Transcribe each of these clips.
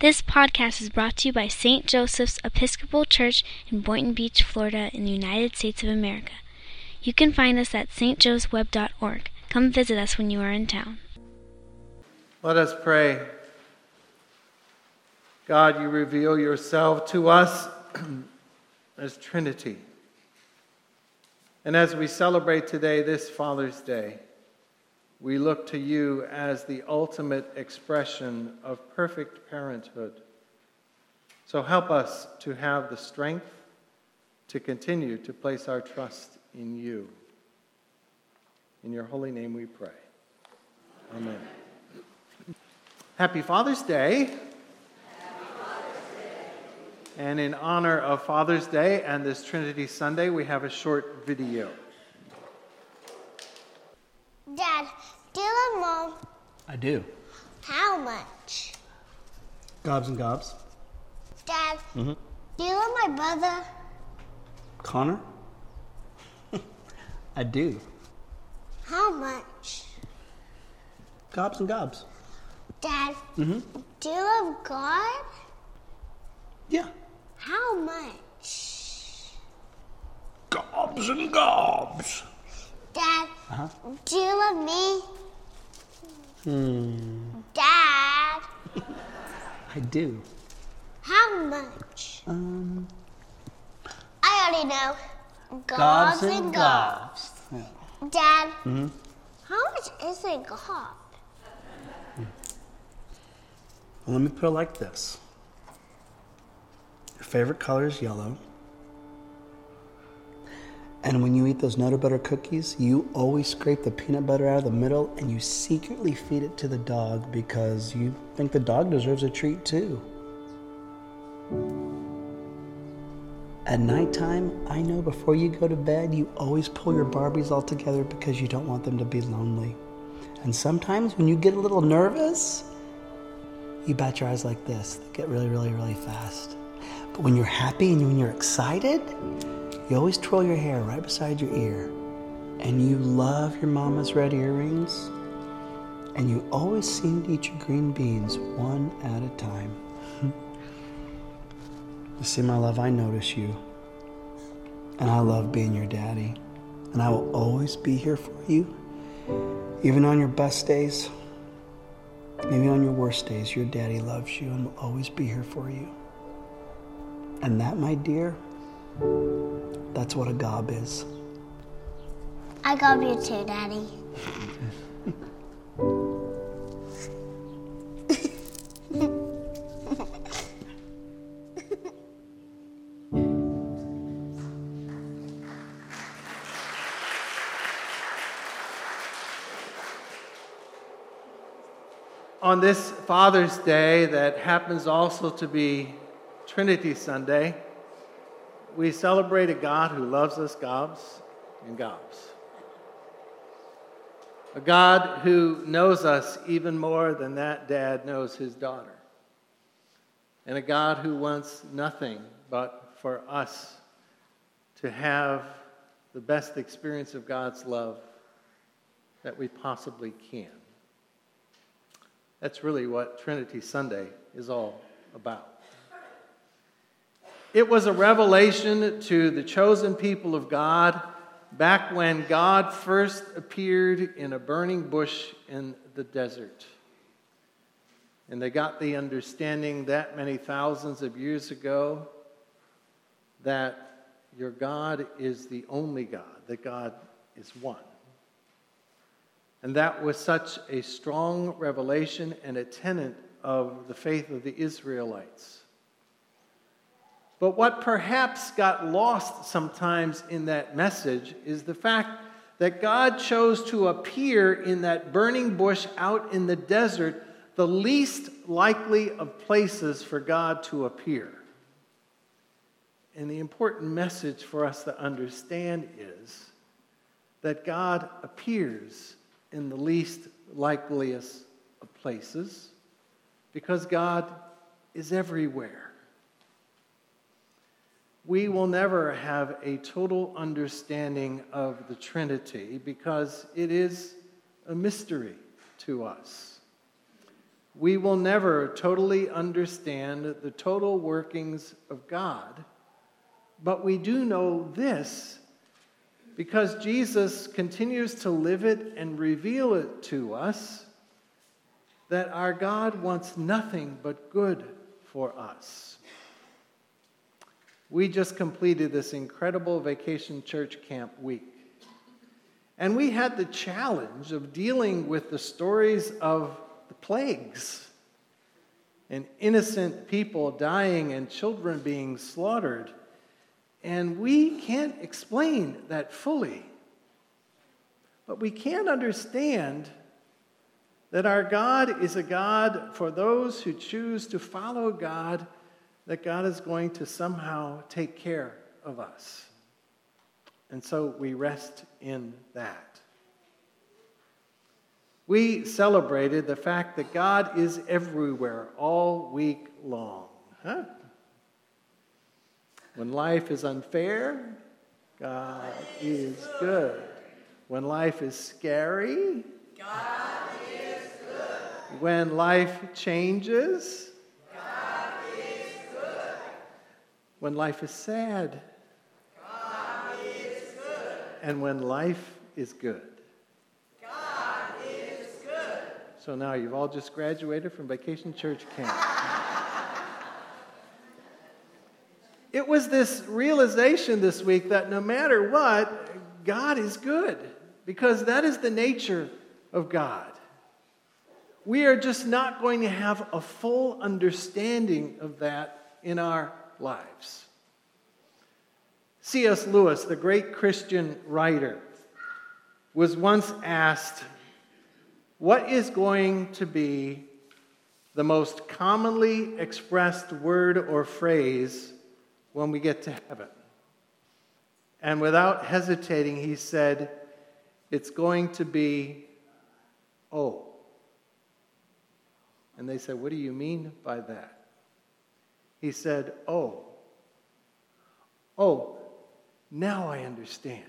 This podcast is brought to you by St. Joseph's Episcopal Church in Boynton Beach, Florida, in the United States of America. You can find us at stjoesweb.org. Come visit us when you are in town. Let us pray. God, you reveal yourself to us as Trinity. And as we celebrate today, this Father's Day, we look to you as the ultimate expression of perfect parenthood. So help us to have the strength to continue to place our trust in you. In your holy name we pray. Amen. Happy Father's Day. Happy Father's Day. And in honor of Father's Day and this Trinity Sunday, we have a short video. Dad, do you love Mom? I do. How much? Gobs and gobs. Dad, do you love my brother? Connor? I do. How much? Gobs and gobs. Dad, do you love God? Yeah. How much? Gobs and gobs. Dad, do you love me? Dad, I do. how much? I already know. Gobs and gobs. Yeah. Dad, how much is a gob? Well, let me put it like this. Your favorite color is yellow. And when you eat those Nutter Butter cookies, you always scrape the peanut butter out of the middle and you secretly feed it to the dog because you think the dog deserves a treat too. At nighttime, I know before you go to bed, you always pull your Barbies all together because you don't want them to be lonely. And sometimes when you get a little nervous, you bat your eyes like this. They get really, really, really fast. But when you're happy and when you're excited, you always twirl your hair right beside your ear. And you love your mama's red earrings. And you always seem to eat your green beans one at a time. You see, my love, I notice you. And I love being your daddy. And I will always be here for you. Even on your best days, maybe on your worst days, your daddy loves you and will always be here for you. And that, my dear, that's what a gob is. I gob you too, Daddy. On this Father's Day that happens also to be Trinity Sunday, we celebrate a God who loves us gobs and gobs. A God who knows us even more than that dad knows his daughter. And a God who wants nothing but for us to have the best experience of God's love that we possibly can. That's really what Trinity Sunday is all about. It was a revelation to the chosen people of God back when God first appeared in a burning bush in the desert. And they got the understanding that many thousands of years ago that your God is the only God, that God is one. And that was such a strong revelation and a tenet of the faith of the Israelites. But what perhaps got lost sometimes in that message is the fact that God chose to appear in that burning bush out in the desert, the least likely of places for God to appear. And the important message for us to understand is that God appears in the least likeliest of places because God is everywhere. We will never have a total understanding of the Trinity because it is a mystery to us. we will never totally understand the total workings of God, but we do know this because Jesus continues to live it and reveal it to us, that our God wants nothing but good for us. We just completed this incredible vacation church camp week. And we had the challenge of dealing with the stories of the plagues and innocent people dying and children being slaughtered. And we can't explain that fully. But we can understand that our God is a God for those who choose to follow God, that God is going to somehow take care of us. And so we rest in that. We celebrated the fact that God is everywhere all week long. Huh? When life is unfair, God is good. When life is scary, God is good. When life changes, God is good. When life is sad, God is good. And when life is good, God is good. So now you've all just graduated from Vacation Church Camp. It was this realization this week that no matter what, God is good, because that is the nature of God. We are just not going to have a full understanding of that in our lives. C.S. Lewis, the great Christian writer, was once asked, what is going to be the most commonly expressed word or phrase when we get to heaven? And without hesitating, he said, it's going to be, oh. And they said, what do you mean by that? He said, oh, now I understand.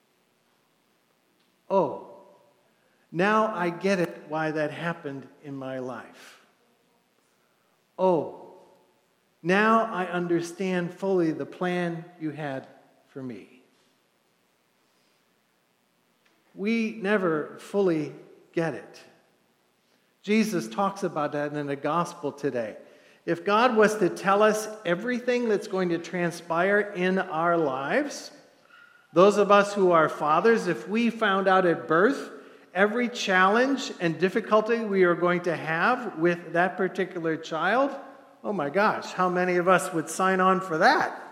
Oh, now I get it why that happened in my life. Oh, now I understand fully the plan you had for me. We never fully get it. Jesus talks about that in the gospel today. If God was to tell us everything that's going to transpire in our lives, those of us who are fathers, if we found out at birth every challenge and difficulty we are going to have with that particular child, oh my gosh, how many of us would sign on for that?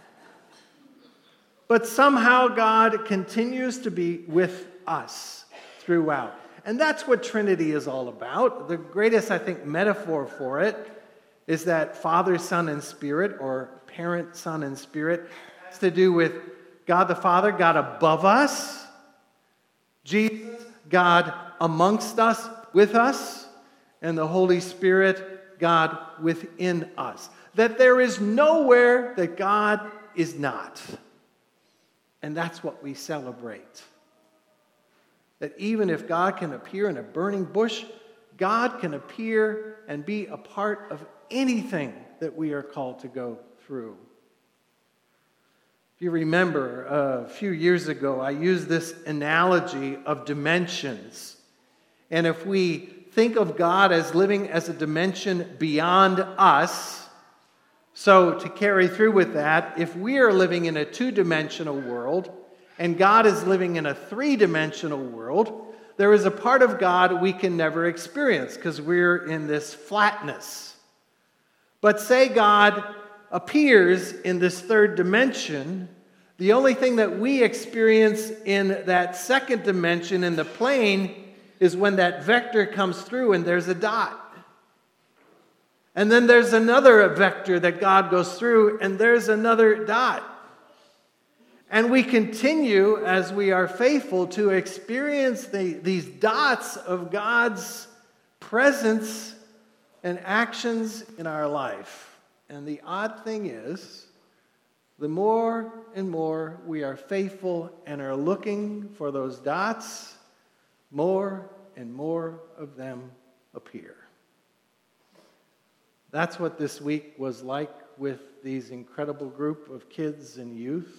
But somehow God continues to be with us throughout. And that's what Trinity is all about. The greatest, I think, metaphor for it is that Father, Son, and Spirit, or Parent, Son, and Spirit, has to do with God the Father, God above us, Jesus, God amongst us, with us, and the Holy Spirit, God within us. That there is nowhere that God is not. And that's what we celebrate. That even if God can appear in a burning bush, God can appear and be a part of anything that we are called to go through. If you remember, a few years ago, I used this analogy of dimensions. And if we think of God as living as a dimension beyond us, so to carry through with that, if we are living in a two-dimensional world, and God is living in a three-dimensional world, there is a part of God we can never experience because we're in this flatness. But say God appears in this third dimension, the only thing that we experience in that second dimension in the plane is when that vector comes through and there's a dot. And then there's another vector that God goes through and there's another dot. And we continue, as we are faithful, to experience these dots of God's presence and actions in our life. And the odd thing is, the more and more we are faithful and are looking for those dots, more and more of them appear. That's what this week was like with these incredible group of kids and youth.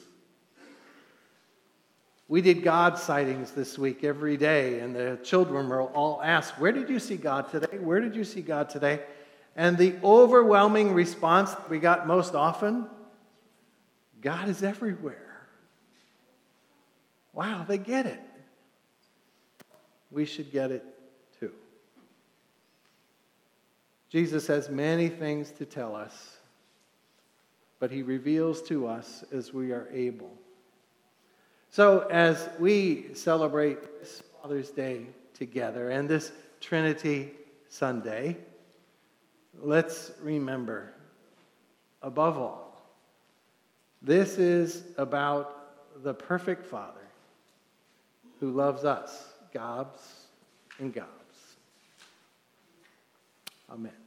We did God sightings this week every day, and the children were all asked, where did you see God today? Where did you see God today? And the overwhelming response we got most often, God is everywhere. Wow, they get it. We should get it too. Jesus has many things to tell us, but he reveals to us as we are able. So as we celebrate this Father's Day together and this Trinity Sunday, let's remember, above all, this is about the perfect Father who loves us, gobs and gobs. Amen.